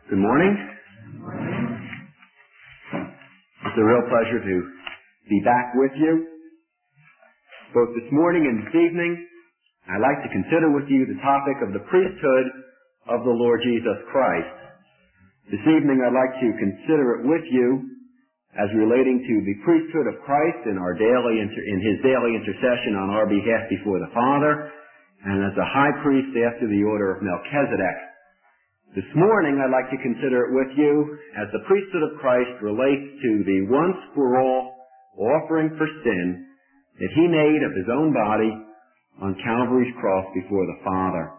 Good morning. It's a real pleasure to be back with you. Both this morning and this evening, I'd like to consider with you the topic of the priesthood of the Lord Jesus Christ. This evening, I'd like to consider it with you as relating to the priesthood of Christ in His daily intercession on our behalf before the Father, and as a high priest after the order of Melchizedek. This morning, I'd like to consider it with you as the priesthood of Christ relates to the once-for-all offering for sin that He made of His own body on Calvary's cross before the Father.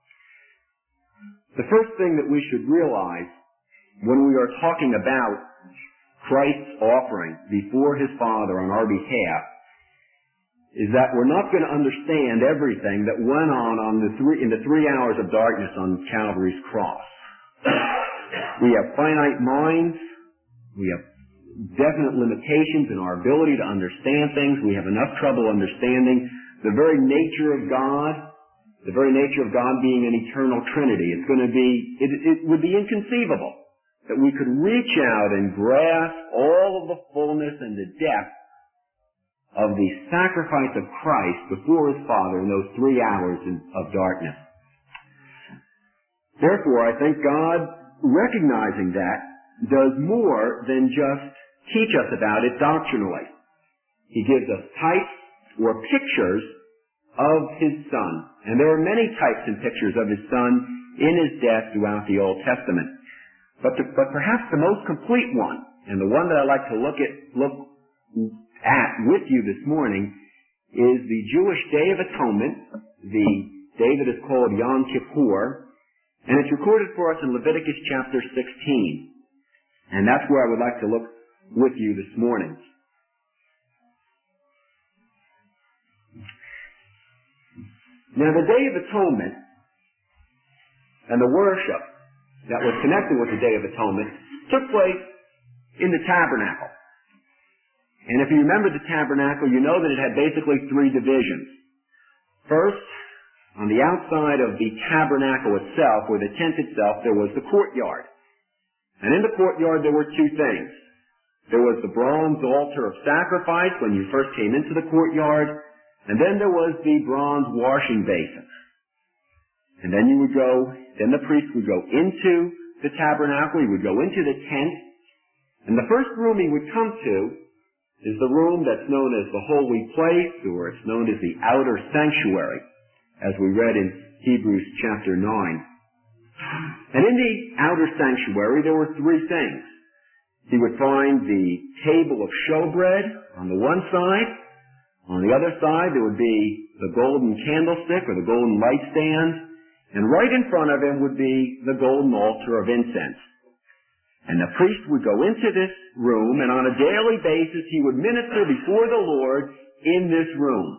The first thing that we should realize when we are talking about Christ's offering before His Father on our behalf is that we're not going to understand everything that went on in the 3 hours of darkness on Calvary's cross. We have finite minds. We have definite limitations in our ability to understand things. We have enough trouble understanding the very nature of God, the very nature of God being an eternal Trinity. It would be inconceivable that we could reach out and grasp all of the fullness and the depth of the sacrifice of Christ before His Father in those 3 hours of darkness. Therefore, I think God, recognizing that, does more than just teach us about it doctrinally. He gives us types or pictures of His Son. And there are many types and pictures of His Son in His death throughout the Old Testament. But perhaps the most complete one, and the one that I'd like to look at with you this morning, is the Jewish Day of Atonement. The day that is called Yom Kippur, and it's recorded for us in Leviticus chapter 16. And that's where I would like to look with you this morning. Now, the Day of Atonement and the worship that was connected with the Day of Atonement took place in the tabernacle. And if you remember the tabernacle, you know that it had basically 3 divisions. First, on the outside of the tabernacle itself, or the tent itself, there was the courtyard. And in the courtyard there were 2 things. There was the bronze altar of sacrifice when you first came into the courtyard, and then there was the bronze washing basin. And then the priest would go into the tabernacle, he would go into the tent, and the first room he would come to is the room that's known as the holy place, or it's known as the outer sanctuary, as we read in Hebrews chapter 9. And in the outer sanctuary, there were 3 things. He would find the table of showbread on the one side. On the other side, there would be the golden candlestick or the golden light stand. And right in front of him would be the golden altar of incense. And the priest would go into this room, and on a daily basis, he would minister before the Lord in this room.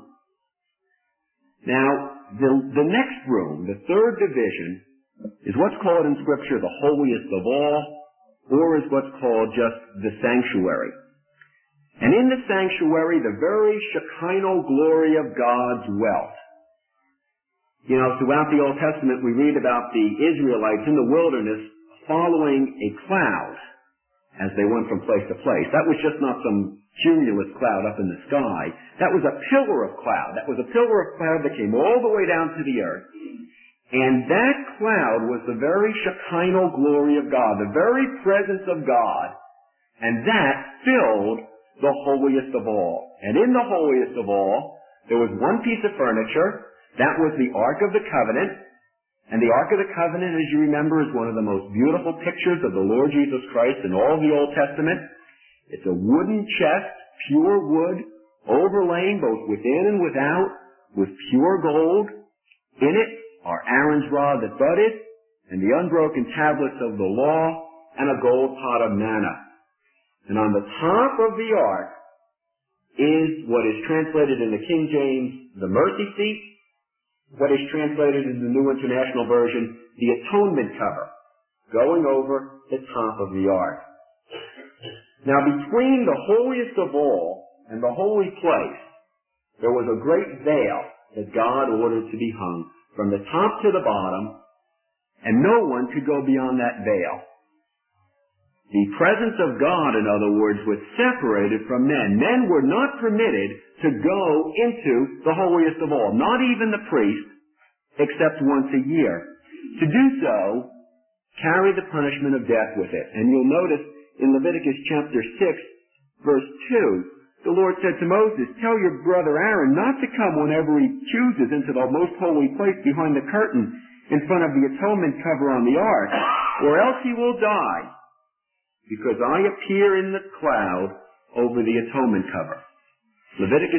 Now, the next room, the 3rd division, is what's called in Scripture the holiest of all, or is what's called just the sanctuary. And in the sanctuary, the very Shekinah glory of God dwelt. You know, throughout the Old Testament, we read about the Israelites in the wilderness following a cloud as they went from place to place. That was just not some cumulus cloud up in the sky. That was a pillar of cloud. That was a pillar of cloud that came all the way down to the earth. And that cloud was the very Shekinah glory of God, the very presence of God. And that filled the holiest of all. And in the holiest of all, there was one piece of furniture. That was the Ark of the Covenant. And the Ark of the Covenant, as you remember, is one of the most beautiful pictures of the Lord Jesus Christ in all the Old Testament. It's a wooden chest, pure wood, overlain both within and without with pure gold. In it are Aaron's rod that budded, and the unbroken tablets of the law, and a gold pot of manna. And on the top of the ark is what is translated in the King James, the mercy seat, what is translated in the New International Version, the atonement cover, going over the top of the ark. Now, between the holiest of all and the holy place, there was a great veil that God ordered to be hung from the top to the bottom, and no one could go beyond that veil. The presence of God, in other words, was separated from men. Men were not permitted to go into the holiest of all, not even the priest, except once a year. To do so carried the punishment of death with it. And you'll notice in Leviticus chapter 6, verse 2, the Lord said to Moses, "Tell your brother Aaron not to come whenever he chooses into the most holy place behind the curtain in front of the atonement cover on the ark, or else he will die, because I appear in the cloud over the atonement cover." Leviticus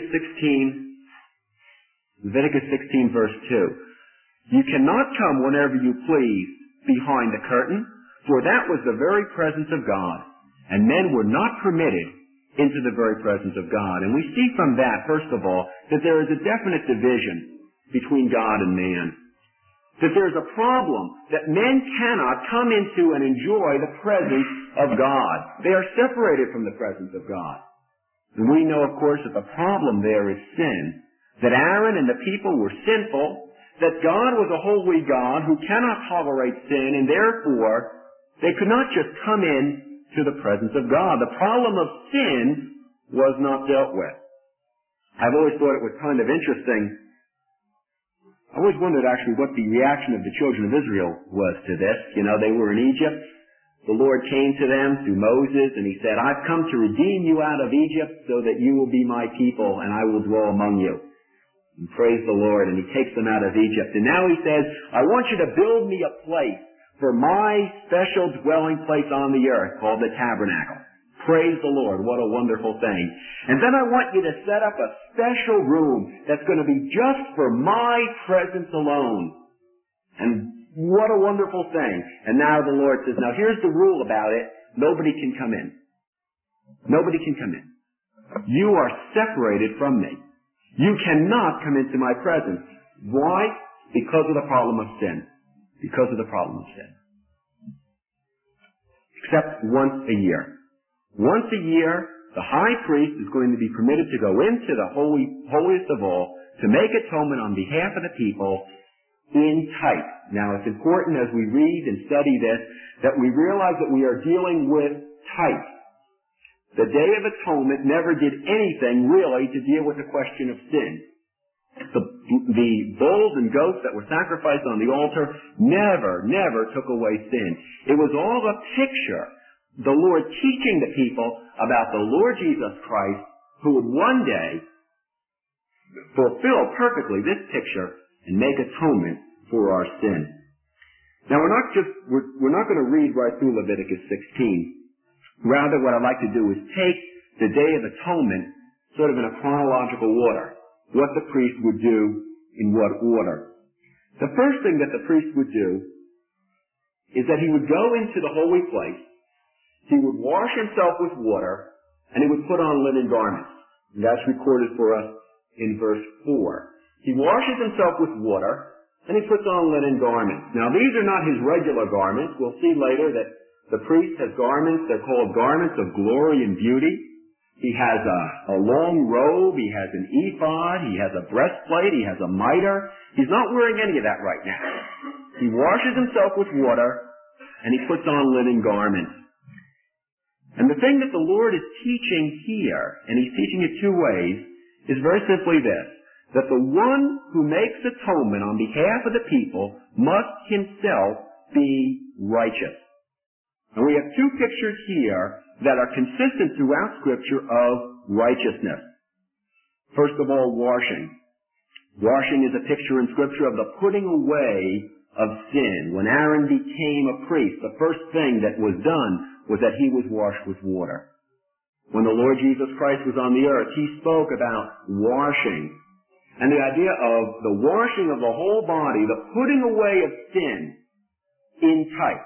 16 verse 2. "You cannot come whenever you please behind the curtain, for that was the very presence of God, and men were not permitted into the very presence of God." And we see from that, first of all, that there is a definite division between God and man. That there is a problem that men cannot come into and enjoy the presence of God. They are separated from the presence of God. And we know, of course, that the problem there is sin. That Aaron and the people were sinful, that God was a holy God who cannot tolerate sin, and therefore they could not just come in to the presence of God. The problem of sin was not dealt with. I've always thought it was kind of interesting. I always wondered actually what the reaction of the children of Israel was to this. You know, they were in Egypt. The Lord came to them through Moses, and he said, "I've come to redeem you out of Egypt so that you will be my people, and I will dwell among you." And praise the Lord, and he takes them out of Egypt. And now he says, "I want you to build me a place for my special dwelling place on the earth called the tabernacle." Praise the Lord. What a wonderful thing. "And then I want you to set up a special room that's going to be just for my presence alone." And what a wonderful thing. And now the Lord says, "Now here's the rule about it. Nobody can come in. Nobody can come in. You are separated from me. You cannot come into my presence." Why? Because of the problem of sin. Because of the problem of sin. Except once a year. Once a year, the high priest is going to be permitted to go into the holiest of all to make atonement on behalf of the people in type. Now, it's important as we read and study this that we realize that we are dealing with type. The Day of Atonement never did anything really to deal with the question of sin. The bulls and goats that were sacrificed on the altar never took away sin. It was all a picture. The Lord teaching the people about the Lord Jesus Christ, who would one day fulfill perfectly this picture and make atonement for our sin. Now we're not going to read right through Leviticus 16. Rather, what I'd like to do is take the Day of Atonement sort of in a chronological order. What the priest would do in what order. The first thing that the priest would do is that he would go into the holy place. He would wash himself with water, and he would put on linen garments. And that's recorded for us in verse 4. He washes himself with water, and he puts on linen garments. Now, these are not his regular garments. We'll see later that the priest has garments. They're called garments of glory and beauty. He has a long robe. He has an ephod. He has a breastplate. He has a mitre. He's not wearing any of that right now. He washes himself with water, and he puts on linen garments. And the thing that the Lord is teaching here, and he's teaching it two ways, is very simply this, that the one who makes atonement on behalf of the people must himself be righteous. And we have two pictures here that are consistent throughout Scripture of righteousness. First of all, washing. Washing is a picture in Scripture of the putting away of sin. When Aaron became a priest, the first thing that was done was that he was washed with water. When the Lord Jesus Christ was on the earth, he spoke about washing. And the idea of the washing of the whole body, the putting away of sin in type.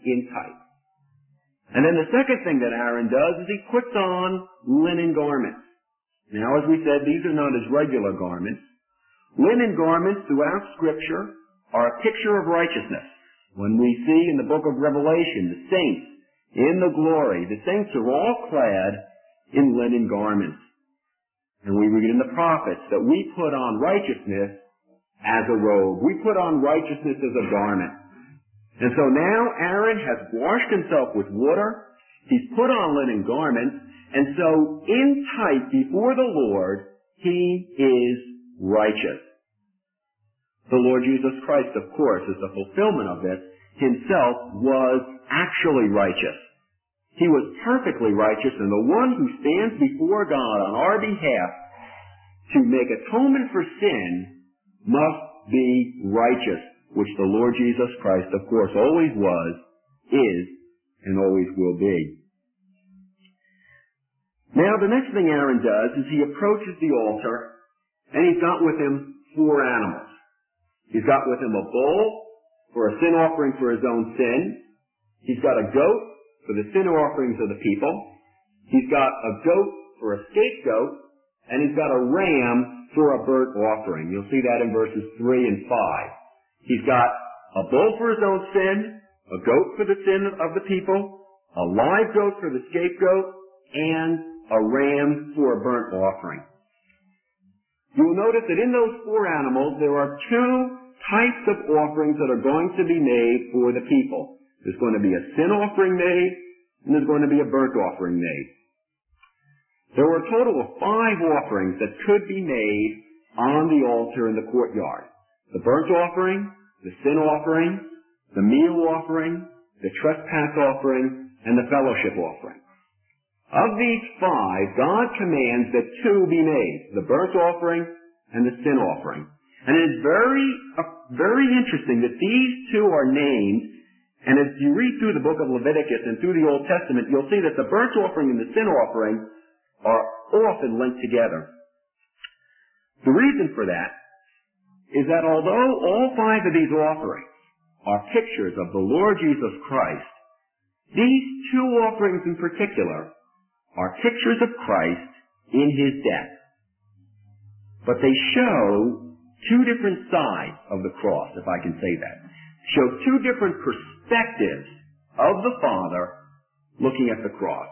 And then the second thing that Aaron does is he puts on linen garments. Now, as we said, these are not his regular garments. Linen garments throughout Scripture are a picture of righteousness. When we see in the book of Revelation, the saints in the glory, the saints are all clad in linen garments. And we read in the prophets that we put on righteousness as a robe. We put on righteousness as a garment. And so now Aaron has washed himself with water. He's put on linen garments, and so in type before the Lord, he is righteous. The Lord Jesus Christ, of course, is the fulfillment of this, himself was actually righteous. He was perfectly righteous, and the one who stands before God on our behalf to make atonement for sin must be righteous, which the Lord Jesus Christ, of course, always was, is, and always will be. Now, the next thing Aaron does is he approaches the altar, and he's got with him 4 animals. He's got with him a bull for a sin offering for his own sin. He's got a goat for the sin offerings of the people. He's got a goat for a scapegoat, and he's got a ram for a burnt offering. You'll see that in verses 3 and 5. He's got a bull for his own sin, a goat for the sin of the people, a live goat for the scapegoat, and a ram for a burnt offering. You'll notice that in those 4 animals, there are 2 types of offerings that are going to be made for the people. There's going to be a sin offering made, and there's going to be a burnt offering made. There were a total of 5 offerings that could be made on the altar in the courtyard. The burnt offering, the sin offering, the meal offering, the trespass offering, and the fellowship offering. Of these 5, God commands that 2 be made, the burnt offering and the sin offering. And it is very interesting that these 2 are named, and as you read through the book of Leviticus and through the Old Testament, you'll see that the burnt offering and the sin offering are often linked together. The reason for that is that although all 5 of these offerings are pictures of the Lord Jesus Christ, these 2 offerings in particular are pictures of Christ in his death. But they show 2 different sides of the cross, if I can say that. Show 2 different perspectives of the Father looking at the cross.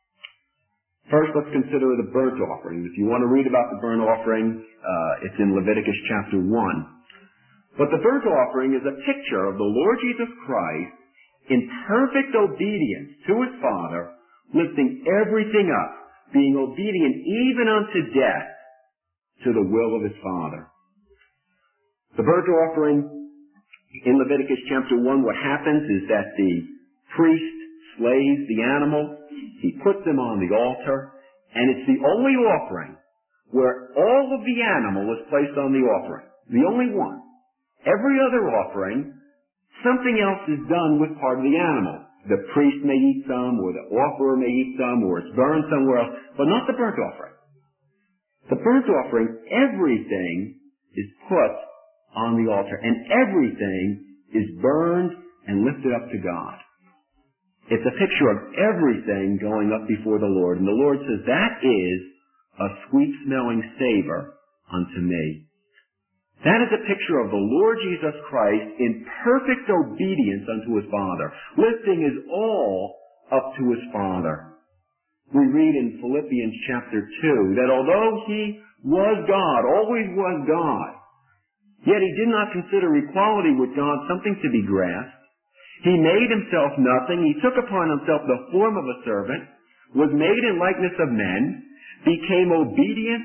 First, let's consider the burnt offering. If you want to read about the burnt offering, it's in Leviticus chapter 1. But the burnt offering is a picture of the Lord Jesus Christ in perfect obedience to his Father, lifting everything up, being obedient even unto death to the will of his Father. The burnt offering in Leviticus chapter 1, what happens is that the priest slays the animal, he puts them on the altar, and it's the only offering where all of the animal is placed on the offering. The only one. Every other offering, something else is done with part of the animal. The priest may eat some, or the offerer may eat some, or it's burned somewhere else, but not the burnt offering. The burnt offering, everything is put on the altar, and everything is burned and lifted up to God. It's a picture of everything going up before the Lord, and the Lord says, that is a sweet-smelling savor unto me. That is a picture of the Lord Jesus Christ in perfect obedience unto his Father, lifting his all up to his Father. We read in Philippians chapter 2 that although he was God, always was God, yet he did not consider equality with God something to be grasped. He made himself nothing. He took upon himself the form of a servant, was made in likeness of men, became obedient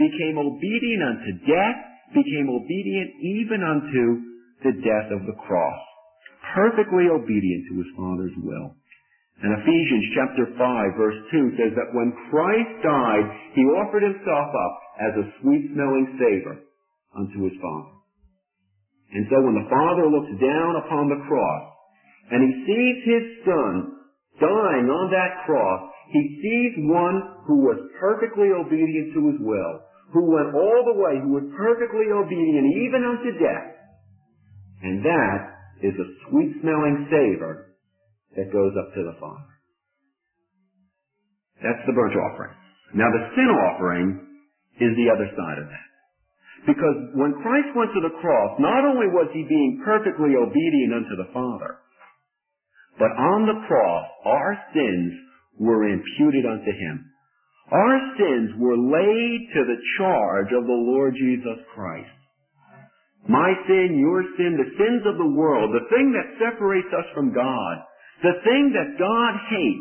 unto death, became obedient even unto the death of the cross. Perfectly obedient to his Father's will. And Ephesians chapter 5 verse 2 says that when Christ died, he offered himself up as a sweet-smelling savor unto his Father. And so when the Father looks down upon the cross, and he sees his Son dying on that cross, he sees one who was perfectly obedient to his will, who went all the way, who was perfectly obedient even unto death. And that is a sweet-smelling savor that goes up to the Father. That's the burnt offering. Now the sin offering is the other side of that. Because when Christ went to the cross, not only was he being perfectly obedient unto the Father, but on the cross, our sins were imputed unto him. Our sins were laid to the charge of the Lord Jesus Christ. My sin, your sin, the sins of the world, the thing that separates us from God, the thing that God hates,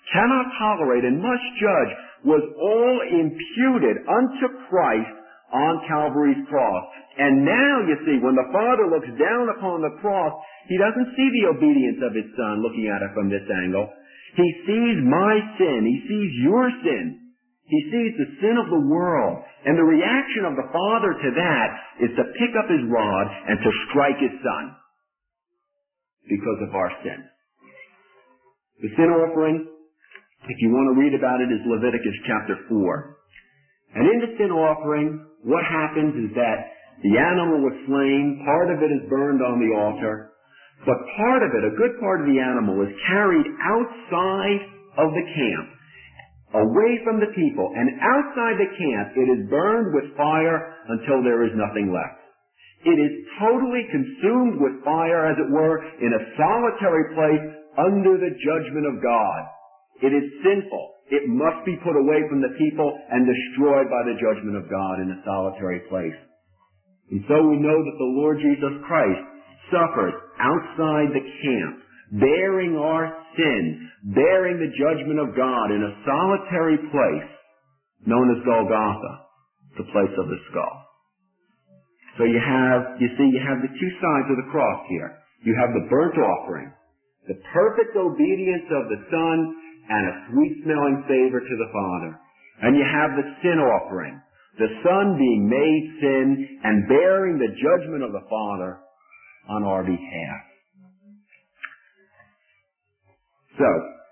cannot tolerate and must judge, was all imputed unto Christ on Calvary's cross. And now, you see, when the Father looks down upon the cross, He doesn't see the obedience of His Son looking at it from this angle. He sees my sin. He sees your sin. He sees the sin of the world. And the reaction of the Father to that is to pick up His rod and to strike His Son because of our sin. The sin offering, if you want to read about it, is Leviticus chapter 4. And in the sin offering, what happens is that the animal was slain, part of it is burned on the altar, but part of it, a good part of the animal, is carried outside of the camp, away from the people, and outside the camp it is burned with fire until there is nothing left. It is totally consumed with fire, as it were, in a solitary place under the judgment of God. It is sinful. It must be put away from the people and destroyed by the judgment of God in a solitary place. And so we know that the Lord Jesus Christ suffered outside the camp, bearing our sin, bearing the judgment of God in a solitary place known as Golgotha, the place of the skull. So you have the two sides of the cross here. You have the burnt offering, the perfect obedience of the Son, and a sweet-smelling savor to the Father. And you have the sin offering, the Son being made sin and bearing the judgment of the Father on our behalf. So,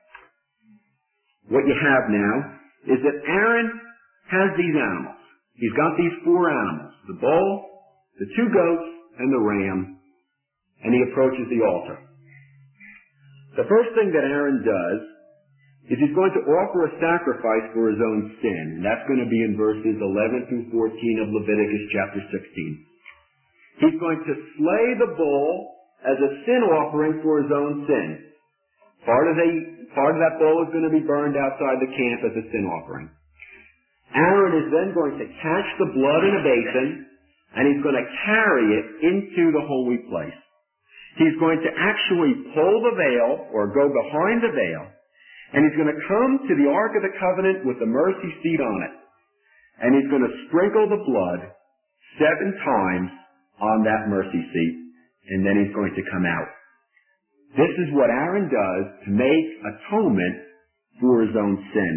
what you have now is that Aaron has these animals. He's got these 4 animals, the bull, the 2 goats, and the ram, and he approaches the altar. The first thing that Aaron does is he's going to offer a sacrifice for his own sin, and that's going to be in verses 11 through 14 of Leviticus chapter 16. He's going to slay the bull as a sin offering for his own sin. Part of that bull is going to be burned outside the camp as a sin offering. Aaron is then going to catch the blood in a basin, and he's going to carry it into the holy place. He's going to actually pull the veil, or go behind the veil, and he's going to come to the Ark of the Covenant with the mercy seat on it. And he's going to sprinkle the blood 7 times on that mercy seat, and then he's going to come out. This is what Aaron does to make atonement for his own sin.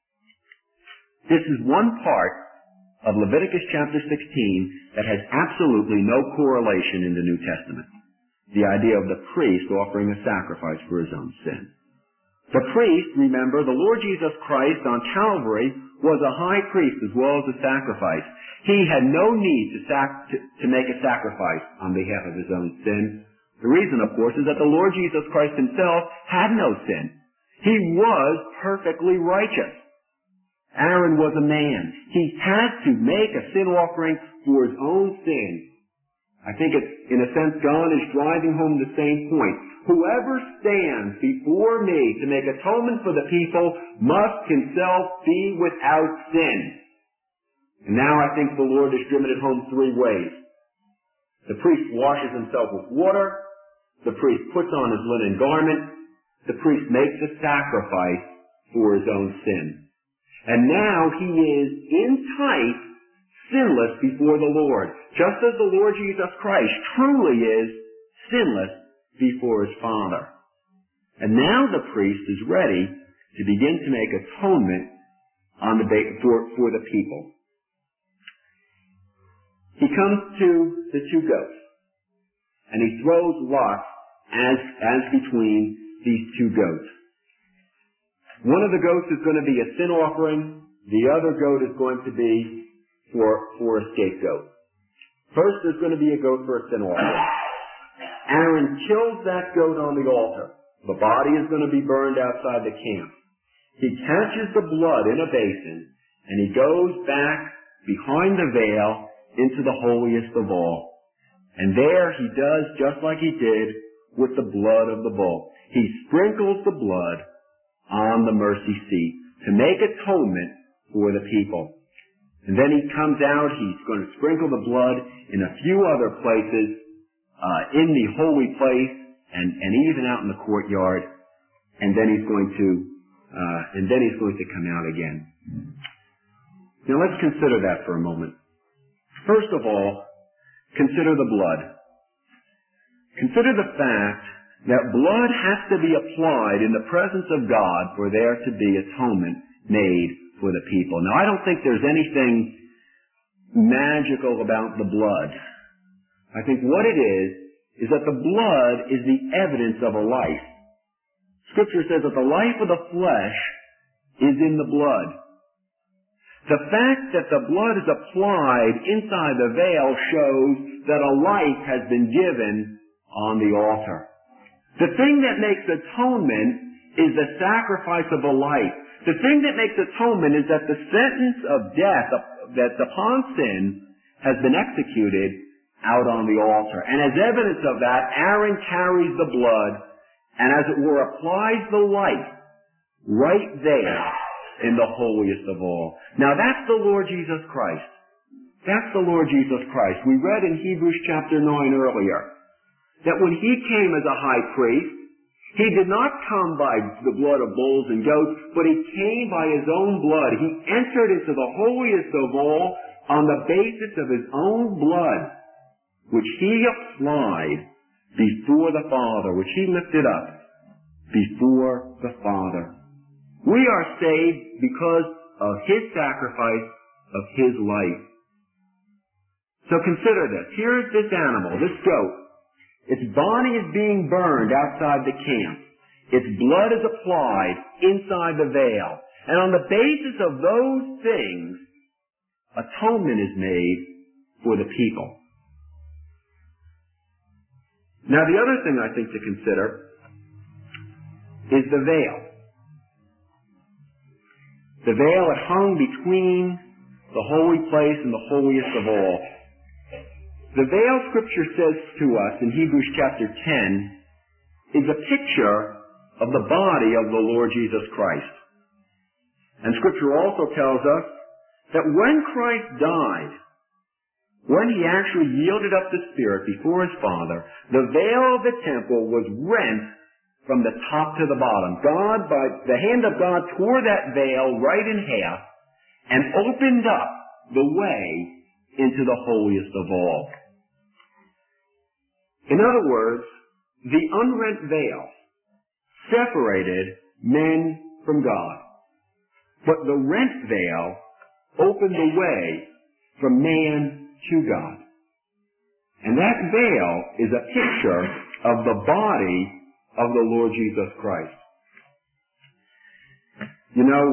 This is one part of Leviticus chapter 16 that has absolutely no correlation in the New Testament. The idea of the priest offering a sacrifice for his own sin. The priest, remember, the Lord Jesus Christ on Calvary was a high priest as well as a sacrifice. He had no need to make a sacrifice on behalf of his own sin. The reason, of course, is that the Lord Jesus Christ himself had no sin. He was perfectly righteous. Aaron was a man. He had to make a sin offering for his own sin. I think it's, in a sense, John is driving home the same point. Whoever stands before me to make atonement for the people must himself be without sin. And now I think the Lord has driven it home 3 ways. The priest washes himself with water. The priest puts on his linen garment. The priest makes a sacrifice for his own sin. And now he is in type sinless before the Lord, just as the Lord Jesus Christ truly is sinless before his Father. And now the priest is ready to begin to make atonement for the people. He comes to the 2 goats, and he throws lots as between these 2 goats. One of the goats is going to be a sin offering. The other goat is going to be for a scapegoat. First, there's going to be a goat for a sin offering. Aaron kills that goat on the altar. The body is going to be burned outside the camp. He catches the blood in a basin, and he goes back behind the veil into the holiest of all. And there he does just like he did with the blood of the bull. He sprinkles the blood on the mercy seat to make atonement for the people. And then he comes out, he's going to sprinkle the blood in a few other places, in the holy place, and even out in the courtyard. And then he's going to and then he's going to come out again. Now let's consider that for a moment. First of all, consider the blood. Consider the fact that blood has to be applied in the presence of God for there to be atonement made for the people. Now I don't think there's anything magical about the blood. I think what it is that the blood is the evidence of a life. Scripture says that the life of the flesh is in the blood. The fact that the blood is applied inside the veil shows that a life has been given on the altar. The thing that makes atonement is the sacrifice of a life. The thing that makes atonement is that the sentence of death that's upon sin has been executed out on the altar. And as evidence of that, Aaron carries the blood and as it were applies the life right there in the holiest of all. Now that's the Lord Jesus Christ. That's the Lord Jesus Christ. We read in Hebrews chapter 9 earlier that when he came as a high priest, he did not come by the blood of bulls and goats, but he came by his own blood. He entered into the holiest of all on the basis of his own blood, which he applied before the Father, which he lifted up before the Father. We are saved because of his sacrifice, of his life. So consider this. Here is this animal, this goat. Its body is being burned outside the camp. Its blood is applied inside the veil. And on the basis of those things, atonement is made for the people. Now the other thing I think to consider is the veil. The veil that hung between the holy place and the holiest of all. The veil, Scripture says to us in Hebrews chapter 10, is a picture of the body of the Lord Jesus Christ. And Scripture also tells us that when Christ died, when he actually yielded up the Spirit before his Father, the veil of the temple was rent from the top to the bottom. God, by the hand of God, tore that veil right in half and opened up the way into the holiest of all. In other words, the unrent veil separated men from God. But the rent veil opened the way from man to God. And that veil is a picture of the body of the Lord Jesus Christ. You know,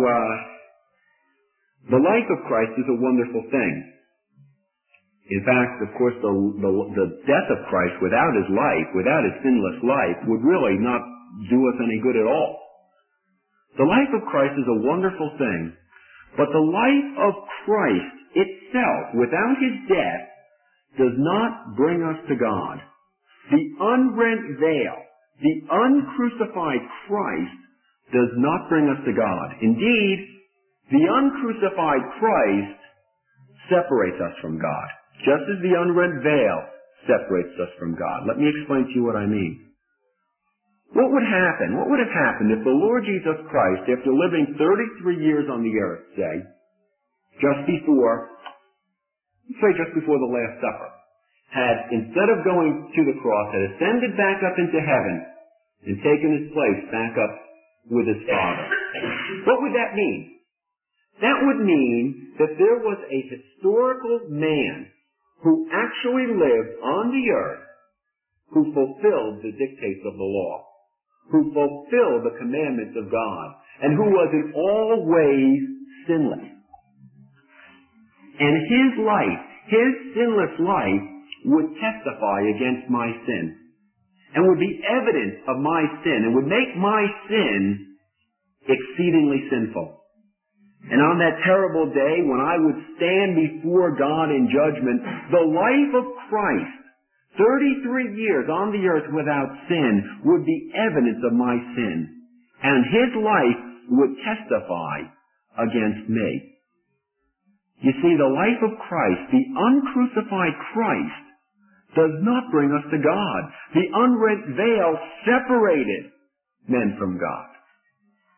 the life of Christ is a wonderful thing. In fact, of course, the death of Christ without his life, without his sinless life, would really not do us any good at all. The life of Christ is a wonderful thing, but the life of Christ itself, without his death, does not bring us to God. The unrent veil, the uncrucified Christ, does not bring us to God. Indeed, the uncrucified Christ separates us from God, just as the unrent veil separates us from God. Let me explain to you what I mean. What would happen? What would have happened if the Lord Jesus Christ, after living 33 years on the earth, just before the Last Supper, had, instead of going to the cross, had ascended back up into heaven and taken his place back up with his Father? What would that mean? That would mean that there was a historical man who actually lived on the earth, who fulfilled the dictates of the law, who fulfilled the commandments of God, and who was in all ways sinless. And his life, his sinless life, would testify against my sin, and would be evidence of my sin, and would make my sin exceedingly sinful. And on that terrible day, when I would stand before God in judgment, the life of Christ, 33 years on the earth without sin, would be evidence of my sin. And his life would testify against me. You see, the life of Christ, the uncrucified Christ, does not bring us to God. The unrent veil separated men from God.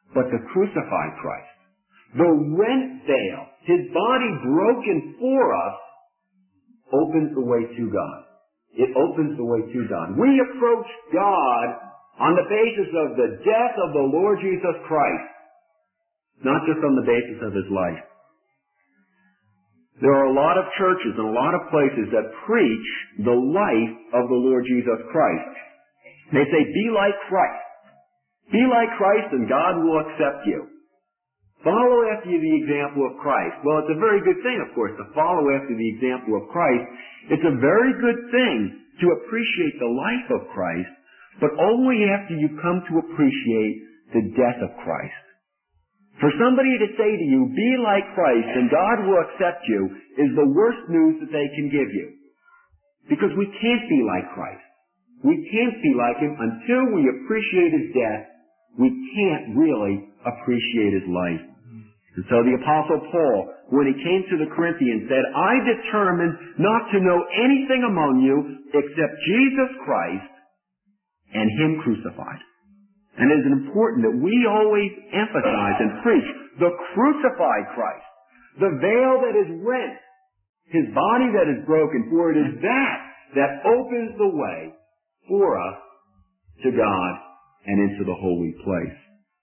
but the crucified Christ. The rent veil, his body broken for us, opens the way to God. It opens the way to God. We approach God on the basis of the death of the Lord Jesus Christ, not just on the basis of his life. There are a lot of churches and a lot of places that preach the life of the Lord Jesus Christ. They say, be like Christ. Be like Christ and God will accept you. Follow after the example of Christ. Well, it's a very good thing, of course, to follow after the example of Christ. It's a very good thing to appreciate the life of Christ, but only after you come to appreciate the death of Christ. For somebody to say to you, be like Christ and God will accept you, is the worst news that they can give you. Because we can't be like Christ. We can't be like him until we appreciate his death. We can't really appreciate his life. And so the Apostle Paul, when he came to the Corinthians, said, I determined not to know anything among you except Jesus Christ and him crucified. And it is important that we always emphasize and preach the crucified Christ, the veil that is rent, his body that is broken, for it is that opens the way for us to God and into the holy place.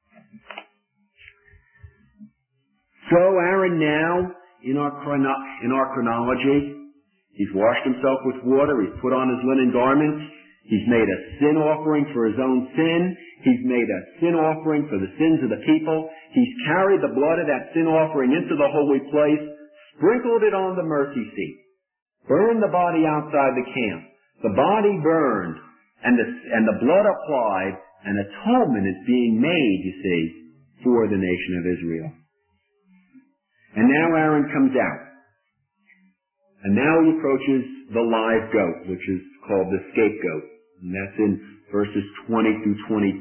So Aaron now, in our chronology, he's washed himself with water, he's put on his linen garments, he's made a sin offering for his own sin, he's made a sin offering for the sins of the people, he's carried the blood of that sin offering into the holy place, sprinkled it on the mercy seat, burned the body outside the camp, the body burned, and the blood applied, an atonement is being made, you see, for the nation of Israel. And now Aaron comes out. And now he approaches the live goat, which is called the scapegoat. And that's in verses 20 through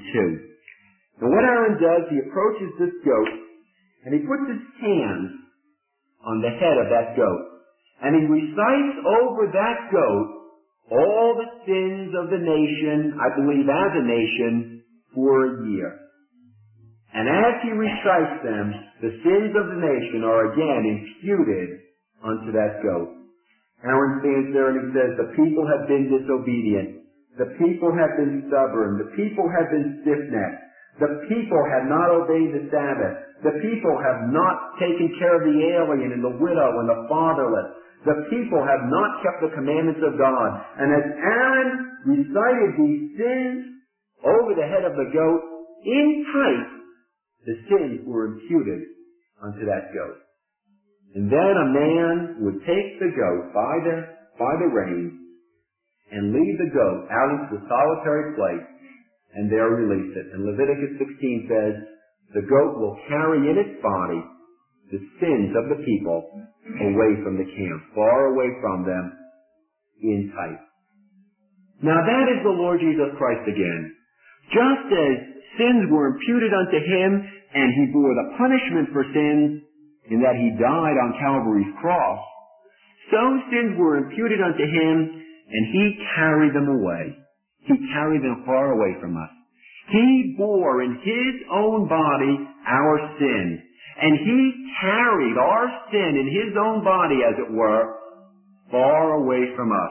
22. And what Aaron does, he approaches this goat, and he puts his hands on the head of that goat. And he recites over that goat all the sins of the nation, I believe as a nation, for a year. And as he recites them, the sins of the nation are again imputed unto that goat. Aaron stands there and he says, the people have been disobedient. The people have been stubborn. The people have been stiff-necked. The people have not obeyed the Sabbath. The people have not taken care of the alien and the widow and the fatherless. The people have not kept the commandments of God. And as Aaron recited these sins over the head of the goat, in type, the sins were imputed unto that goat. And then a man would take the goat by the reins and lead the goat out into a solitary place and there release it. And Leviticus 16 says, the goat will carry in its body the sins of the people away from the camp, far away from them, in type. Now that is the Lord Jesus Christ again. Just as sins were imputed unto him, and he bore the punishment for sins, in that he died on Calvary's cross, so sins were imputed unto him, and he carried them away. He carried them far away from us. He bore in his own body our sins, and he carried our sin in his own body, as it were, far away from us.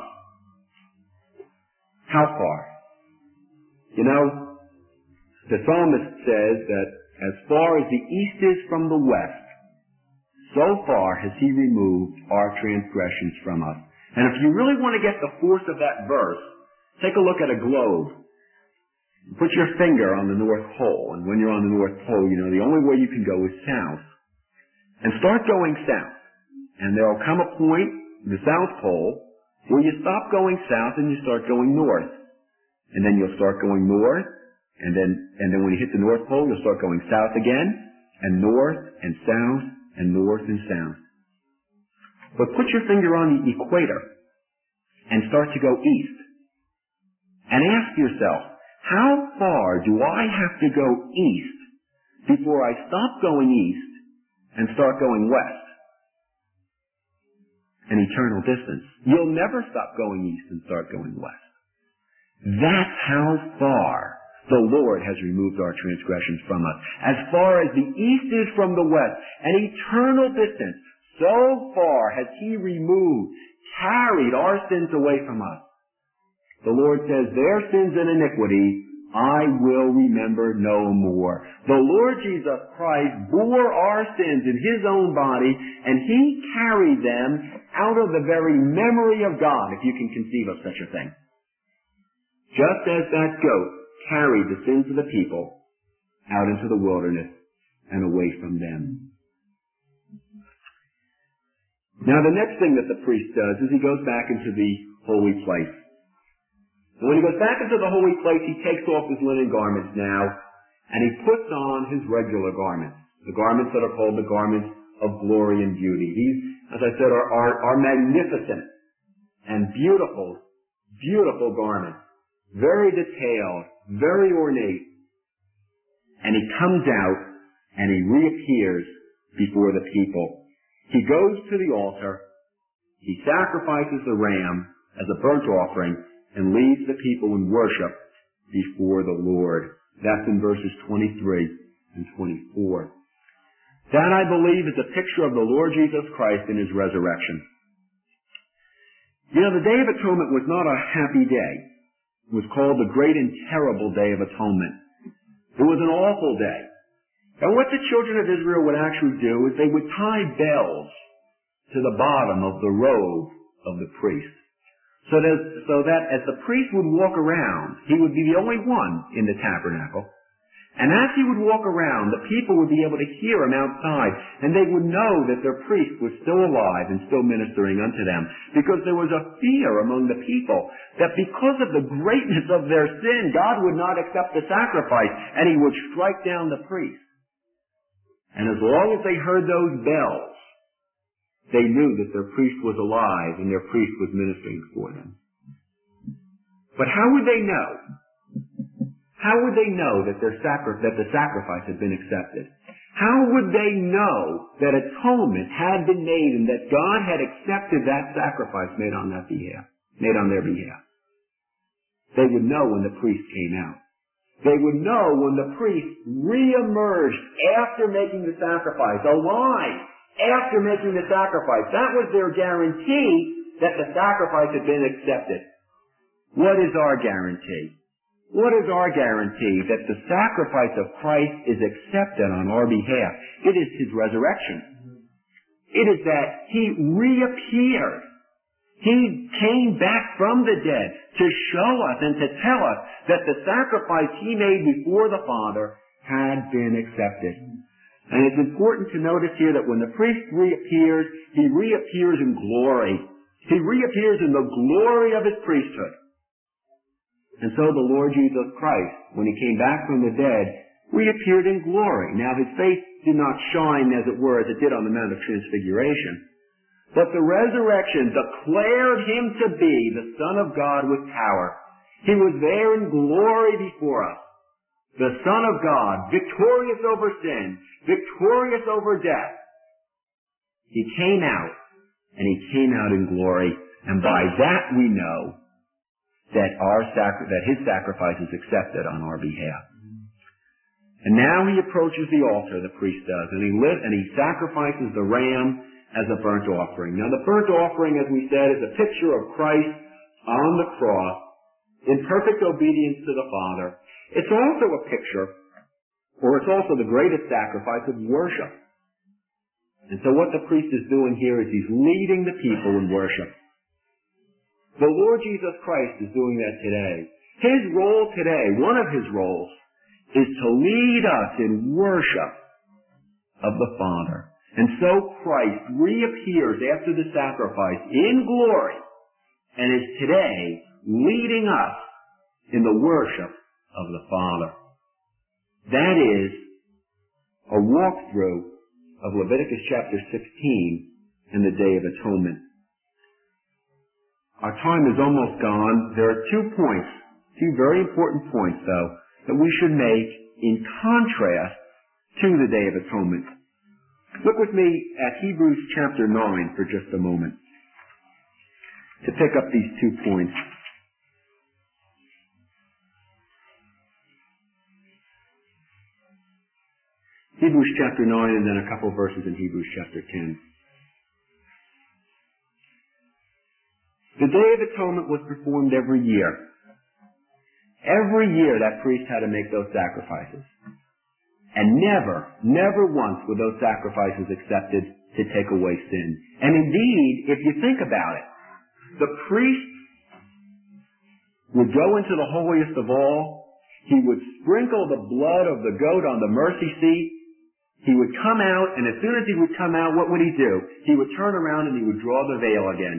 How far? You know, the psalmist says that as far as the east is from the west, so far has he removed our transgressions from us. And if you really want to get the force of that verse, take a look at a globe. Put your finger on the North Pole, and when you're on the North Pole, you know the only way you can go is south. And start going south. And there will come a point, the South Pole, where you stop going south and you start going north. And then you'll start going north, and then when you hit the North Pole, you'll start going south again, and north and south and north and south. But put your finger on the equator and start to go east. And ask yourself, how far do I have to go east before I stop going east and start going west? An eternal distance. You'll never stop going east and start going west. That's how far The Lord has removed our transgressions from us. As far as the east is from the west, an eternal distance, so far has He removed, carried our sins away from us. The Lord says, their sins and iniquity I will remember no more. The Lord Jesus Christ bore our sins in His own body, and He carried them out of the very memory of God, if you can conceive of such a thing. Just as that goat carried the sins of the people out into the wilderness and away from them. Now the next thing that the priest does is he goes back into the holy place. And when he goes back into the holy place, he takes off his linen garments now, and he puts on his regular garments, the garments that are called the garments of glory and beauty. These, as I said, are magnificent and beautiful, beautiful garments, very detailed, very ornate. And he comes out, and he reappears before the people. He goes to the altar, he sacrifices the ram as a burnt offering, and leads the people in worship before the Lord. That's in verses 23 and 24. That, I believe, is a picture of the Lord Jesus Christ in His resurrection. You know, the Day of Atonement was not a happy day. It was called the Great and Terrible Day of Atonement. It was an awful day. And what the children of Israel would actually do is they would tie bells to the bottom of the robe of the priest. So that as the priest would walk around, he would be the only one in the tabernacle. And as he would walk around, the people would be able to hear him outside, and they would know that their priest was still alive and still ministering unto them. Because there was a fear among the people that because of the greatness of their sin, God would not accept the sacrifice, and He would strike down the priest. And as long as they heard those bells, they knew that their priest was alive and their priest was ministering for them. But how would they know? How would they know that the sacrifice had been accepted? How would they know that atonement had been made and that God had accepted that sacrifice made on their behalf? They would know when the priest came out. They would know when the priest reemerged after making the sacrifice, alive. After making the sacrifice. That was their guarantee that the sacrifice had been accepted. What is our guarantee? What is our guarantee that the sacrifice of Christ is accepted on our behalf? It is His resurrection. It is that He reappeared. He came back from the dead to show us and to tell us that the sacrifice He made before the Father had been accepted. And it's important to notice here that when the priest reappears, he reappears in glory. He reappears in the glory of his priesthood. And so the Lord Jesus Christ, when He came back from the dead, reappeared in glory. Now His face did not shine, as it were, as it did on the Mount of Transfiguration. But the resurrection declared Him to be the Son of God with power. He was there in glory before us. The Son of God, victorious over sin, victorious over death. He came out, and He came out in glory, and by that we know that His sacrifice is accepted on our behalf. And now He approaches the altar, the priest does, and he sacrifices the ram as a burnt offering. Now the burnt offering, as we said, is a picture of Christ on the cross in perfect obedience to the Father. It's also a picture, or it's also the greatest sacrifice of worship. And so what the priest is doing here is he's leading the people in worship. The Lord Jesus Christ is doing that today. His role today, one of His roles, is to lead us in worship of the Father. And so Christ reappears after the sacrifice in glory and is today leading us in the worship of the Father. That is a walkthrough of Leviticus chapter 16 and the Day of Atonement. Our time is almost gone. There are 2 points, 2 very important points, though, that we should make in contrast to the Day of Atonement. Look with me at Hebrews chapter 9 for just a moment to pick up these 2 points. Hebrews chapter 9 and then a couple verses in Hebrews chapter 10. The Day of Atonement was performed every year. Every year that priest had to make those sacrifices. And never once were those sacrifices accepted to take away sin. And indeed, if you think about it, the priest would go into the holiest of all. He would sprinkle the blood of the goat on the mercy seat. He would come out, and as soon as he would come out, what would he do? He would turn around and he would draw the veil again.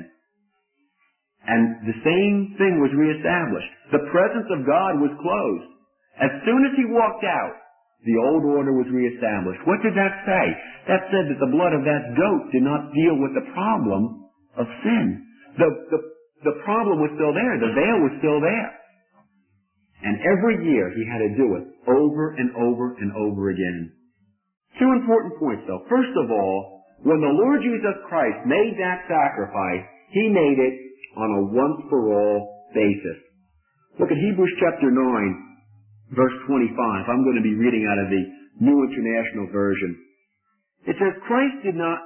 And the same thing was reestablished. The presence of God was closed. As soon as he walked out, the old order was reestablished. What did that say? That said that the blood of that goat did not deal with the problem of sin. The problem was still there. The veil was still there. And every year he had to do it over and over and over again. Two important points though. First of all, when the Lord Jesus Christ made that sacrifice, he made it on a once-for-all basis. Look at Hebrews chapter 9, verse 25. I'm going to be reading out of the New International Version. It says, Christ did not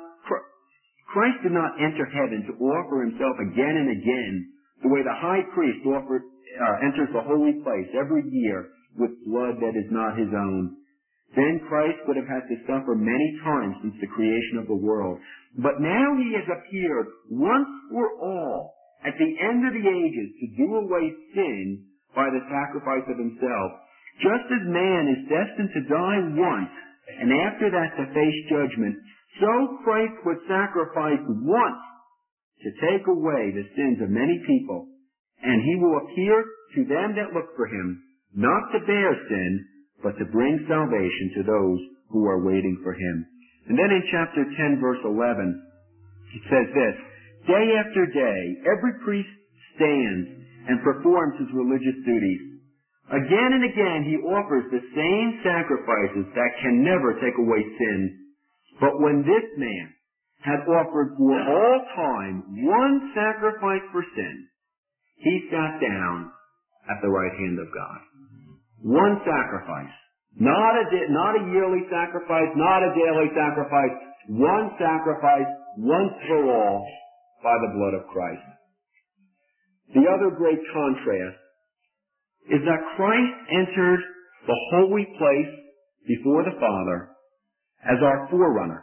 enter heaven to offer himself again and again the way the high priest enters the holy place every year with blood that is not his own. Then Christ would have had to suffer many times since the creation of the world. But now he has appeared once for all at the end of the ages to do away sin by the sacrifice of himself. Just as man is destined to die once, and after that to face judgment, so Christ was sacrificed once to take away the sins of many people, and he will appear to them that look for him, not to bear sin, but to bring salvation to those who are waiting for him. And then in chapter 10, verse 11, it says this, Day after day, every priest stands and performs his religious duties. Again and again, he offers the same sacrifices that can never take away sin. But when this man had offered for all time one sacrifice for sin, he sat down at the right hand of God. One sacrifice. Not a yearly sacrifice, not a daily sacrifice. One sacrifice, once for all, by the blood of Christ. The other great contrast is that Christ entered the holy place before the Father as our forerunner.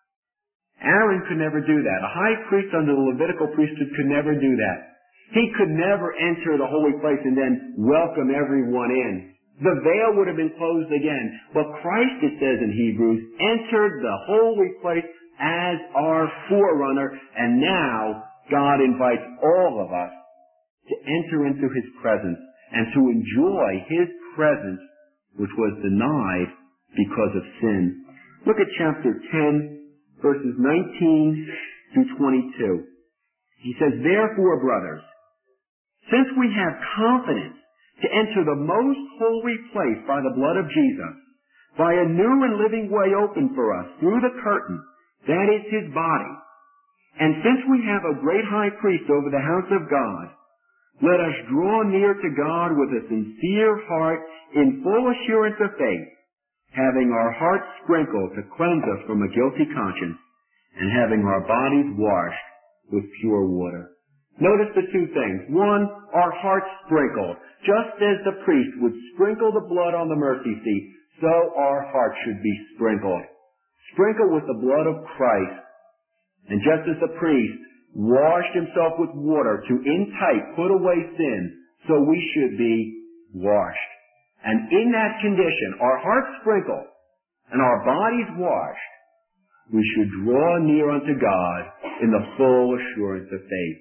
Aaron could never do that. A high priest under the Levitical priesthood could never do that. He could never enter the holy place and then welcome everyone in. The veil would have been closed again. But Christ, it says in Hebrews, entered the holy place as our forerunner, and now God invites all of us to enter into his presence and to enjoy his presence, which was denied because of sin. Look at chapter 10, verses 19 through 22. He says, Therefore, brothers, since we have confidence to enter the most holy place by the blood of Jesus, by a new and living way open for us through the curtain, that is his body, and since we have a great high priest over the house of God, let us draw near to God with a sincere heart in full assurance of faith, having our hearts sprinkled to cleanse us from a guilty conscience, and having our bodies washed with pure water. Notice the two things. One, our hearts sprinkled. Just as the priest would sprinkle the blood on the mercy seat, so our hearts should be sprinkled. Sprinkled with the blood of Christ. And just as the priest washed himself with water to in type put away sin, so we should be washed. And in that condition, our hearts sprinkled and our bodies washed, we should draw near unto God in the full assurance of faith.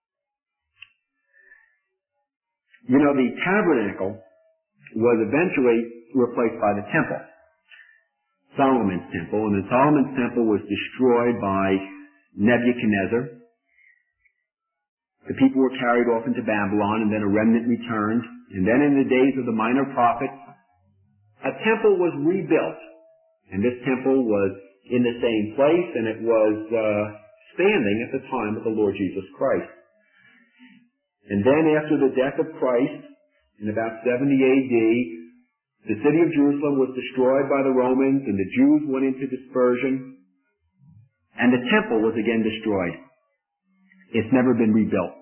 You know, the tabernacle was eventually replaced by the temple, Solomon's temple, and the Solomon's temple was destroyed by Nebuchadnezzar. The people were carried off into Babylon, and then a remnant returned. And then in the days of the minor prophets, a temple was rebuilt. And this temple was in the same place, and it was standing at the time of the Lord Jesus Christ. And then after the death of Christ, in about 70 AD, The city of Jerusalem was destroyed by the Romans, and the Jews went into dispersion, and the temple was again destroyed. It's never been rebuilt.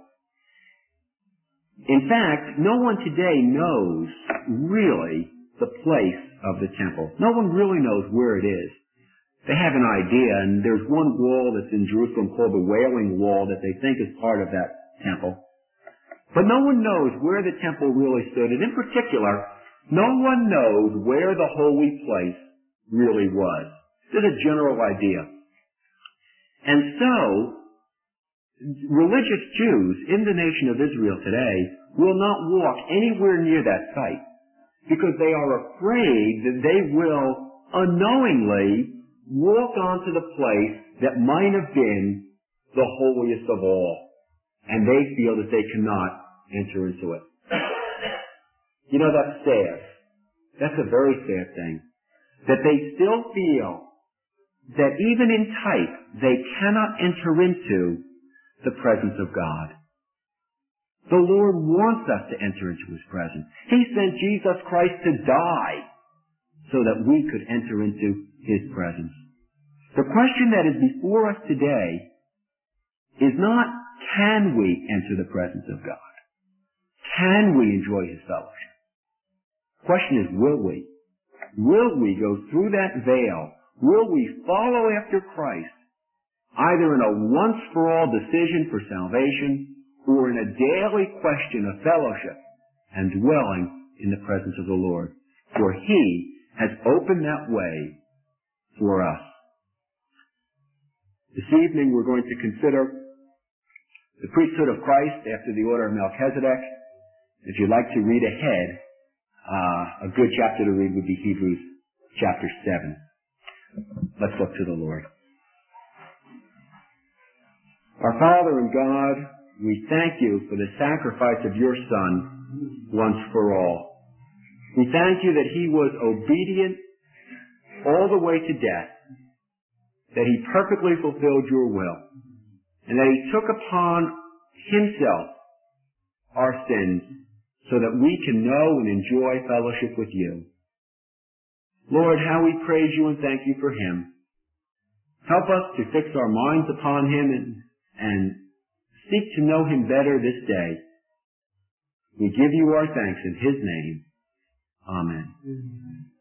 In fact, no one today knows really the place of the temple. No one really knows where it is. They have an idea, and there's one wall that's in Jerusalem called the Wailing Wall that they think is part of that temple. But no one knows where the temple really stood, and in particular, no one knows where the holy place really was. There's a general idea. And so, religious Jews in the nation of Israel today will not walk anywhere near that site because they are afraid that they will unknowingly walk onto the place that might have been the holiest of all, and they feel that they cannot enter into it. You know, that's sad. That's a very sad thing. That they still feel that even in type, they cannot enter into the presence of God. The Lord wants us to enter into His presence. He sent Jesus Christ to die so that we could enter into His presence. The question that is before us today is not, can we enter the presence of God? Can we enjoy His fellowship? The question is, will we? Will we go through that veil? Will we follow after Christ, either in a once-for-all decision for salvation or in a daily question of fellowship and dwelling in the presence of the Lord? For He has opened that way for us. This evening we're going to consider the priesthood of Christ after the order of Melchizedek. If you'd like to read ahead, a good chapter to read would be Hebrews chapter 7. Let's look to the Lord. Our Father and God, we thank You for the sacrifice of Your Son once for all. We thank You that He was obedient all the way to death, that He perfectly fulfilled Your will, and that He took upon Himself our sins so that we can know and enjoy fellowship with You. Lord, how we praise You and thank You for Him. Help us to fix our minds upon Him and seek to know Him better this day. We give You our thanks in His name. Amen.